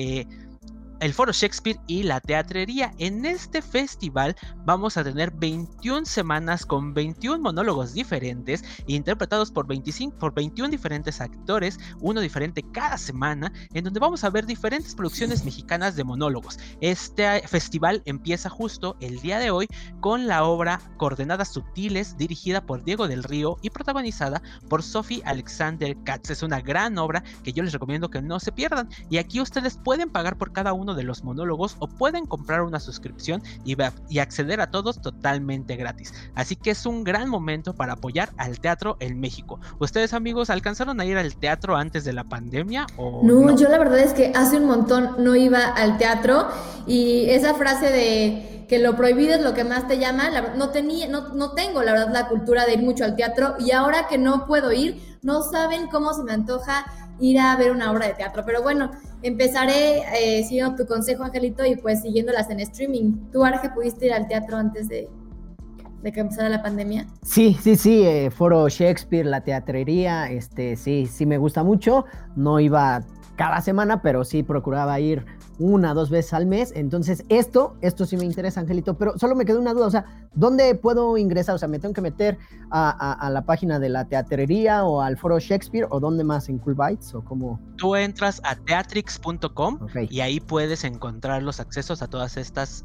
el Foro Shakespeare y la Teatrería. En este festival vamos a tener 21 semanas con 21 monólogos diferentes, interpretados por 21 diferentes actores, uno diferente cada semana, en donde vamos a ver diferentes producciones mexicanas de monólogos. Este festival empieza justo el día de hoy con la obra Coordenadas Sutiles, dirigida por Diego del Río y protagonizada por Sophie Alexander Katz. Es una gran obra que yo les recomiendo que no se pierdan, y aquí ustedes pueden pagar por cada uno de los monólogos o pueden comprar una suscripción y acceder a todos totalmente gratis. Así que es un gran momento para apoyar al teatro en México. ¿Ustedes, amigos, alcanzaron a ir al teatro antes de la pandemia o no? Yo la verdad es que hace un montón no iba al teatro, y esa frase de que lo prohibido es lo que más te llama, no tengo la verdad la cultura de ir mucho al teatro, y ahora que no puedo ir, no saben cómo se me antoja ir a ver una obra de teatro. Pero bueno, empezaré siguiendo tu consejo, Angelito, y pues siguiéndolas en streaming. ¿Tú, Arge, pudiste ir al teatro antes de que empezara la pandemia? Sí, Foro Shakespeare, la Teatrería, sí me gusta mucho. No iba cada semana, pero sí procuraba ir 1 o 2 veces al mes. Entonces esto sí me interesa, Angelito, pero solo me quedó una duda, o sea, ¿dónde puedo ingresar? O sea, ¿me tengo que meter a la página de la Teatrería o al Foro Shakespeare, o dónde más, en Cool Bites, o cómo? Tú entras a teatrix.com, okay, y ahí puedes encontrar los accesos a todas estas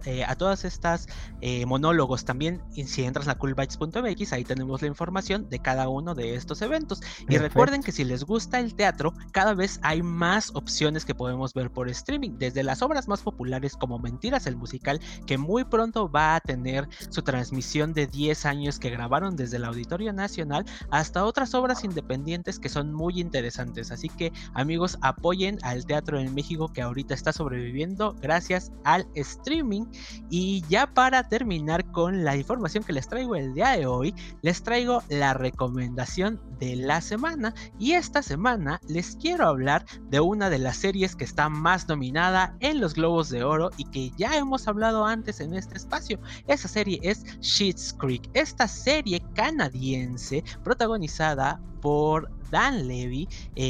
monólogos. También, si entras a coolbites.mx, ahí tenemos la información de cada uno de estos eventos. Perfecto. Y recuerden que si les gusta el teatro, cada vez hay más opciones que podemos ver por streaming, desde las obras más populares como Mentiras, el musical, que muy pronto va a tener su transmisión de 10 años que grabaron desde el Auditorio Nacional, hasta otras obras independientes que son muy interesantes. Así que, amigos, apoyen al teatro en México, que ahorita está sobreviviendo gracias al streaming. Y ya para terminar con la información que les traigo el día de hoy, les traigo la recomendación de la semana, y esta semana les quiero hablar de una de las series que está más nominada en los Globos de Oro y que ya hemos hablado antes en este espacio. Esa serie es Schitt's Creek, esta serie canadiense protagonizada por Dan Levy,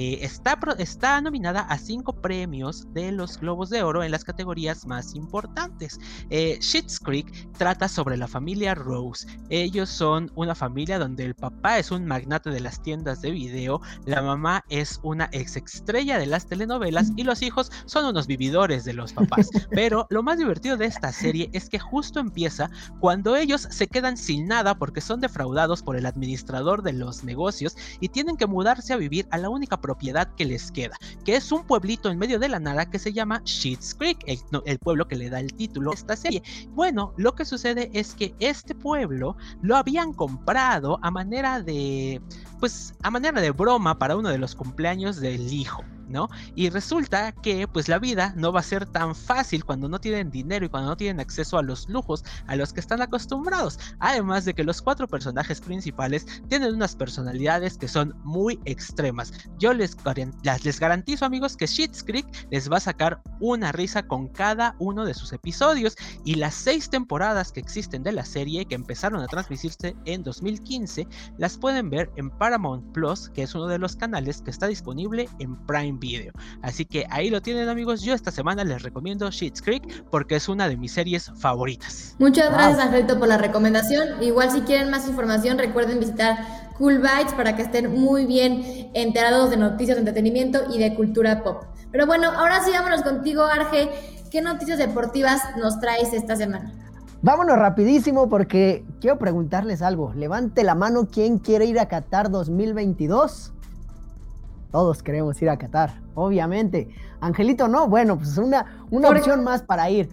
está nominada a 5 premios de los Globos de Oro en las categorías más importantes. Schitt's Creek trata sobre la familia Rose. Ellos son una familia donde el papá es un magnate de las tiendas de video, la mamá es una estrella de las telenovelas y los hijos son unos vividores de los papás. Pero lo más divertido de esta serie es que justo empieza cuando ellos se quedan sin nada porque son defraudados por el administrador de los negocios y tienen que mudarse a vivir a la única propiedad que les queda, que es un pueblito en medio de la nada que se llama Schitt's Creek, el pueblo que le da el título a esta serie. Bueno, lo que sucede es que este pueblo lo habían comprado a manera de broma para uno de los cumpleaños del hijo, ¿no? Y resulta que pues la vida no va a ser tan fácil cuando no tienen dinero y cuando no tienen acceso a los lujos a los que están acostumbrados. Además de que los 4 personajes principales tienen unas personalidades que son muy extremas. Yo les garantizo, amigos, que Schitt's Creek les va a sacar una risa con cada uno de sus episodios, y las 6 temporadas que existen de la serie, que empezaron a transmitirse en 2015, las pueden ver en Paramount Plus, que es uno de los canales que está disponible en Prime Video. Así que ahí lo tienen, amigos. Yo esta semana les recomiendo Schitt's Creek porque es una de mis series favoritas. Muchas gracias, Angelito, por la recomendación. Igual, si quieren más información, recuerden visitar Cool Bites para que estén muy bien enterados de noticias de entretenimiento y de cultura pop. Pero bueno, ahora sí, vámonos contigo, Arge. ¿Qué noticias deportivas nos traes esta semana? Vámonos rapidísimo porque quiero preguntarles algo. Levante la mano, ¿quién quiere ir a Qatar 2022? Todos queremos ir a Qatar, obviamente. Angelito, no, bueno, pues una opción más para ir.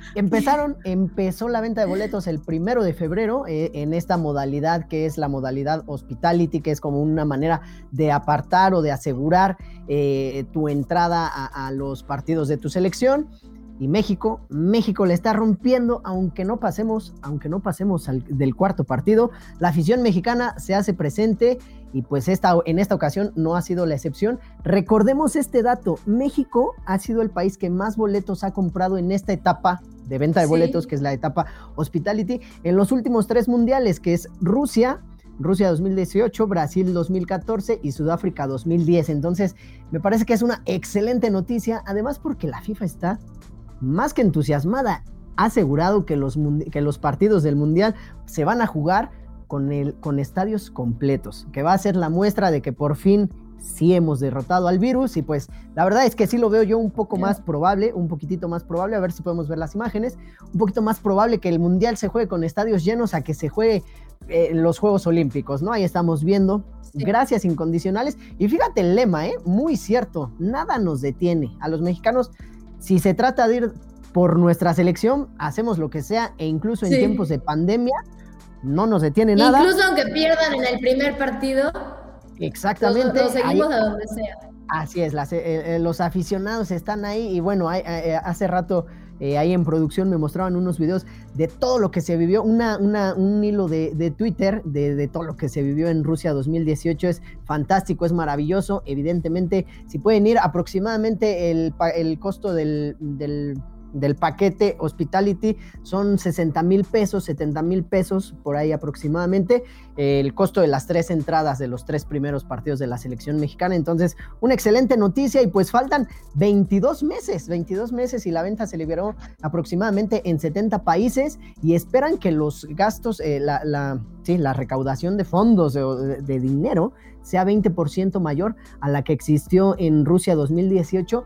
Empezó la venta de boletos el 1 de febrero en esta modalidad que es la modalidad Hospitality, que es como una manera de apartar o de asegurar tu entrada a los partidos de tu selección. Y México le está rompiendo, aunque no pasemos del cuarto partido. La afición mexicana se hace presente y pues en esta ocasión no ha sido la excepción. Recordemos este dato, México ha sido el país que más boletos ha comprado en esta etapa de venta de boletos, que es la etapa Hospitality, en los últimos 3 mundiales, que es Rusia 2018, Brasil 2014 y Sudáfrica 2010. Entonces, me parece que es una excelente noticia, además porque la FIFA está más que entusiasmada, ha asegurado que los partidos del Mundial se van a jugar con estadios completos, que va a ser la muestra de que por fin sí hemos derrotado al virus, y pues la verdad es que sí lo veo yo un poco más probable, un poquitito más probable, a ver si podemos ver las imágenes, un poquito más probable que el Mundial se juegue con estadios llenos a que se juegue los Juegos Olímpicos, ¿no? Ahí estamos viendo, gracias incondicionales, y fíjate el lema, muy cierto, nada nos detiene, a los mexicanos, si se trata de ir por nuestra selección, hacemos lo que sea, e incluso en tiempos de pandemia, no nos detiene nada. Incluso aunque pierdan en el primer partido, exactamente, lo seguimos a donde sea. Así es, los aficionados están ahí, y bueno, hace rato ahí en producción me mostraban unos videos de todo lo que se vivió, un hilo de Twitter de todo lo que se vivió en Rusia 2018, es fantástico, es maravilloso. Evidentemente, si pueden ir, aproximadamente el costo del paquete Hospitality son 60,000 pesos, 70,000 pesos, por ahí aproximadamente, el costo de las 3 entradas de los 3 primeros partidos de la selección mexicana. Entonces, una excelente noticia, y pues faltan 22 meses y la venta se liberó aproximadamente en 70 países, y esperan que los gastos, la recaudación de fondos de dinero sea 20% mayor a la que existió en Rusia 2018,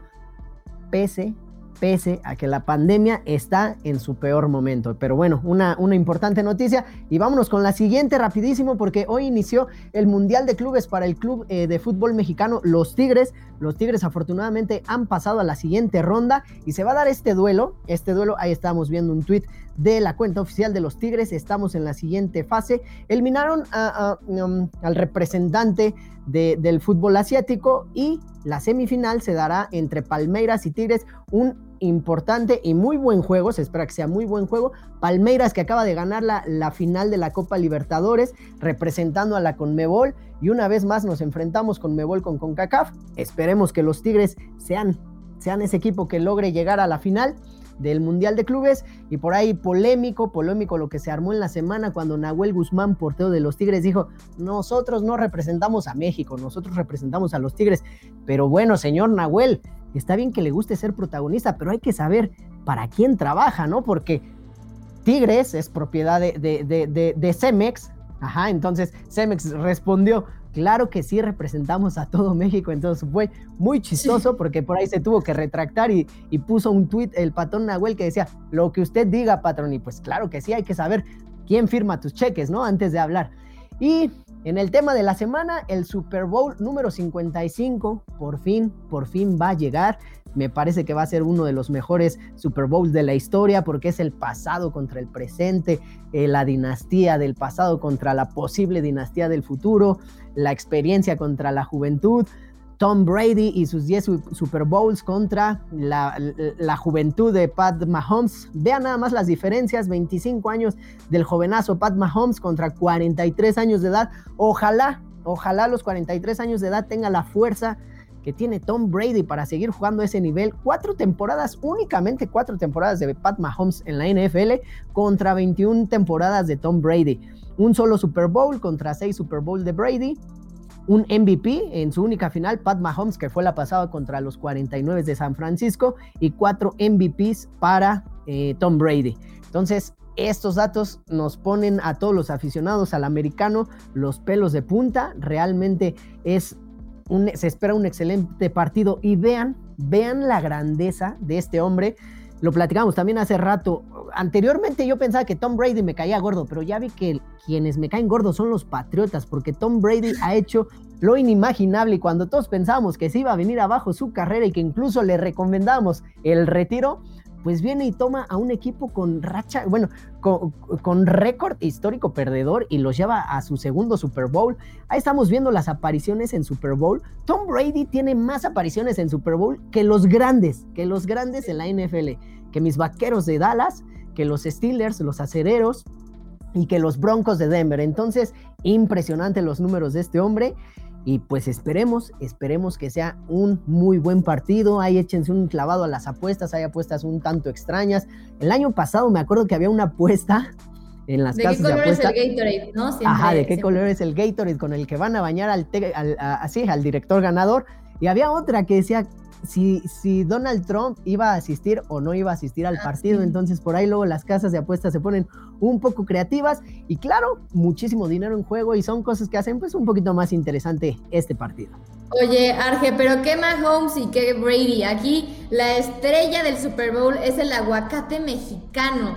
pese a que la pandemia está en su peor momento. Pero bueno, una importante noticia, y vámonos con la siguiente rapidísimo, porque hoy inició el Mundial de Clubes para el club de fútbol mexicano, los Tigres. Los Tigres afortunadamente han pasado a la siguiente ronda, y se va a dar este duelo, ahí estamos viendo un tuit de la cuenta oficial de los Tigres, estamos en la siguiente fase. Eliminaron al representante del fútbol asiático, y la semifinal se dará entre Palmeiras y Tigres, un importante y muy buen juego, se espera que sea muy buen juego. Palmeiras, que acaba de ganar la final de la Copa Libertadores, representando a la Conmebol, y una vez más nos enfrentamos Conmebol con CONCACAF. Esperemos que los Tigres sean ese equipo que logre llegar a la final del Mundial de Clubes. Y por ahí polémico lo que se armó en la semana cuando Nahuel Guzmán, portero de los Tigres, dijo: nosotros no representamos a México, nosotros representamos a los Tigres. Pero bueno, señor Nahuel, está bien que le guste ser protagonista, pero hay que saber para quién trabaja, ¿no? Porque Tigres es propiedad de Cemex. Entonces Cemex respondió: claro que sí, representamos a todo México. Entonces fue muy chistoso, porque por ahí se tuvo que retractar y puso un tuit el patrón Nahuel que decía: lo que usted diga, patrón. Y pues claro que sí, hay que saber quién firma tus cheques, ¿no? Antes de hablar. Y en el tema de la semana, el Super Bowl número 55 por fin va a llegar. Me parece que va a ser uno de los mejores Super Bowls de la historia, porque es el pasado contra el presente, la dinastía del pasado contra la posible dinastía del futuro, la experiencia contra la juventud, Tom Brady y sus 10 Super Bowls contra la juventud de Pat Mahomes. Vean nada más las diferencias: 25 años del jovenazo Pat Mahomes contra 43 años de edad. Ojalá los 43 años de edad tenga la fuerza que tiene Tom Brady para seguir jugando a ese nivel. 4 temporadas, únicamente 4 temporadas de Pat Mahomes en la NFL contra 21 temporadas de Tom Brady. Un solo Super Bowl contra 6 Super Bowl de Brady. Un MVP en su única final, Pat Mahomes, que fue la pasada contra los 49 de San Francisco, y 4 MVPs para Tom Brady. Entonces, estos datos nos ponen a todos los aficionados al americano los pelos de punta. Realmente se espera un excelente partido, y vean la grandeza de este hombre. Lo platicamos también hace rato. Anteriormente yo pensaba que Tom Brady me caía gordo, pero ya vi que quienes me caen gordos son los Patriotas, porque Tom Brady ha hecho lo inimaginable, y cuando todos pensábamos que se iba a venir abajo su carrera y que incluso le recomendábamos el retiro, pues viene y toma a un equipo con racha, con récord histórico perdedor, y los lleva a su segundo Super Bowl. Ahí estamos viendo las apariciones en Super Bowl. Tom Brady tiene más apariciones en Super Bowl que los grandes en la NFL, que mis Vaqueros de Dallas, que los Steelers, los Acereros, y que los Broncos de Denver. Entonces, impresionante los números de este hombre. Y pues esperemos que sea un muy buen partido. Ahí échense un clavado a las apuestas, hay apuestas un tanto extrañas. El año pasado me acuerdo que había una apuesta en las casas de apuestas. ¿De qué color es el Gatorade, no? Siempre, ajá, ¿de qué color es el Gatorade con el que van a bañar al director ganador? Y había otra que decía si Donald Trump iba a asistir o no iba a asistir al partido. Sí. Entonces por ahí luego las casas de apuestas se ponen un poco creativas y claro, muchísimo dinero en juego y son cosas que hacen pues un poquito más interesante este partido. Oye, Arge, pero qué Mahomes y qué Brady. Aquí la estrella del Super Bowl es el aguacate mexicano.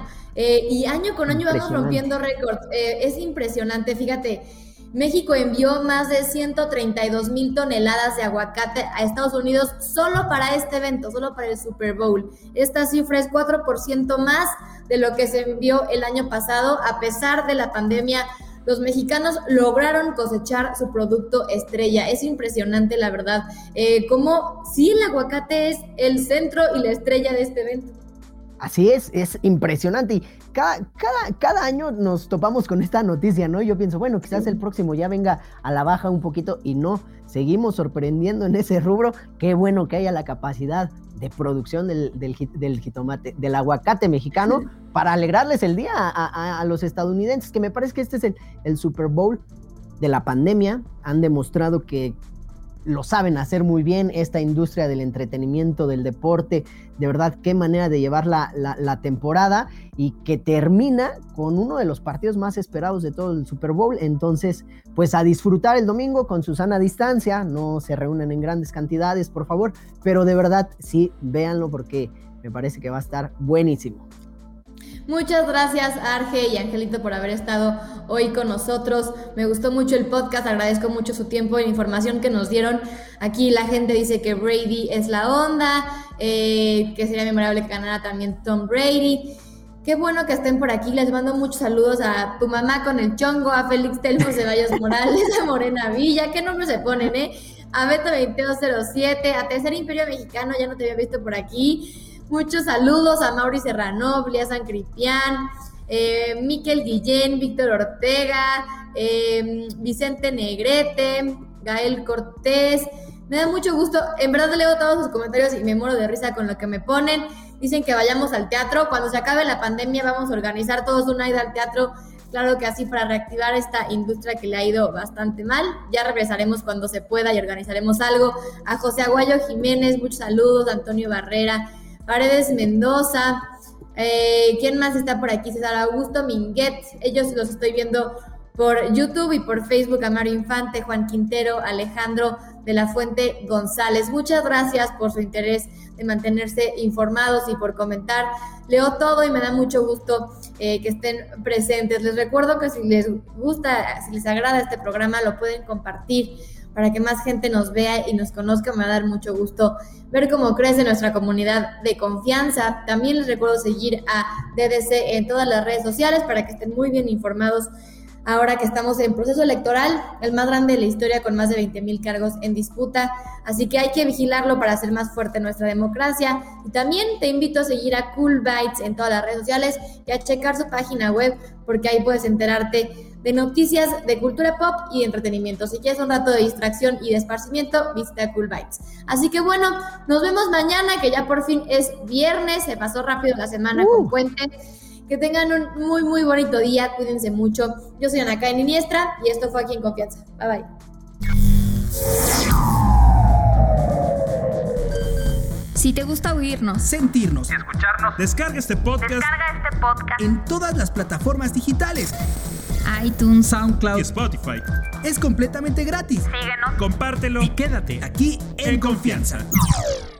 Y año con año vamos rompiendo récords. Es impresionante, fíjate. México envió más de 132,000 toneladas de aguacate a Estados Unidos solo para este evento, solo para el Super Bowl. Esta cifra es 4% más de lo que se envió el año pasado. A pesar de la pandemia, los mexicanos lograron cosechar su producto estrella. Es impresionante, la verdad, cómo sí el aguacate es el centro y la estrella de este evento. Así es impresionante y cada año nos topamos con esta noticia, ¿no? Yo pienso, bueno, quizás el próximo ya venga a la baja un poquito y no, seguimos sorprendiendo en ese rubro. Qué bueno que haya la capacidad de producción del jitomate, del aguacate mexicano para alegrarles el día a los estadounidenses, que me parece que este es el Super Bowl de la pandemia. Han demostrado que lo saben hacer muy bien, esta industria del entretenimiento, del deporte, de verdad, qué manera de llevar la temporada y que termina con uno de los partidos más esperados de todo el Super Bowl. Entonces, pues a disfrutar el domingo con su sana distancia, no se reúnen en grandes cantidades, por favor, pero de verdad, sí, véanlo porque me parece que va a estar buenísimo. Muchas gracias, Arge y Angelito, por haber estado hoy con nosotros. Me gustó mucho el podcast, agradezco mucho su tiempo y la información que nos dieron. Aquí la gente dice que Brady es la onda, que sería memorable que ganara también Tom Brady. Qué bueno que estén por aquí. Les mando muchos saludos a tu mamá con el chongo, a Félix Telmo Ceballos Morales, a Morena Villa. ¿Qué nombres se ponen, A Beto 2207, a Tercer Imperio Mexicano, ya no te había visto por aquí. Muchos saludos a Mauri Serranobli, a San Cristian, Miquel Guillén, Víctor Ortega, Vicente Negrete, Gael Cortés. Me da mucho gusto, en verdad leo todos sus comentarios y me muero de risa con lo que me ponen. Dicen que vayamos al teatro, cuando se acabe la pandemia vamos a organizar todos una ida al teatro, claro que así para reactivar esta industria que le ha ido bastante mal. Ya regresaremos cuando se pueda y organizaremos algo. A José Aguayo Jiménez, muchos saludos, a Antonio Barrera, Paredes Mendoza, ¿quién más está por aquí? César Augusto Minguet, ellos los estoy viendo por YouTube y por Facebook, a Mario Infante, Juan Quintero, Alejandro de la Fuente González. Muchas gracias por su interés de mantenerse informados y por comentar. Leo todo y me da mucho gusto que estén presentes. Les recuerdo que si les gusta, si les agrada este programa, lo pueden compartir para que más gente nos vea y nos conozca. Me va a dar mucho gusto ver cómo crece nuestra comunidad de confianza. También les recuerdo seguir a DDC en todas las redes sociales para que estén muy bien informados ahora que estamos en proceso electoral, el más grande de la historia, con más de 20,000 cargos en disputa. Así que hay que vigilarlo para hacer más fuerte nuestra democracia. Y también te invito a seguir a Cool Bites en todas las redes sociales y a checar su página web, porque ahí puedes enterarte de noticias de cultura pop y de entretenimiento. Si quieres un rato de distracción y de esparcimiento, visita Cool Bites. Así que bueno, nos vemos mañana, que ya por fin es viernes, se pasó rápido la semana con puente. Que tengan un muy, muy bonito día, cuídense mucho. Yo soy Ana Karen Iniestra y esto fue Aquí en Confianza. Bye, bye. Si te gusta oírnos, sentirnos y escucharnos, Descarga este podcast en todas las plataformas digitales, iTunes, SoundCloud y Spotify. Es completamente gratis. síguenos, Compártelo Y quédate aquí en Confianza.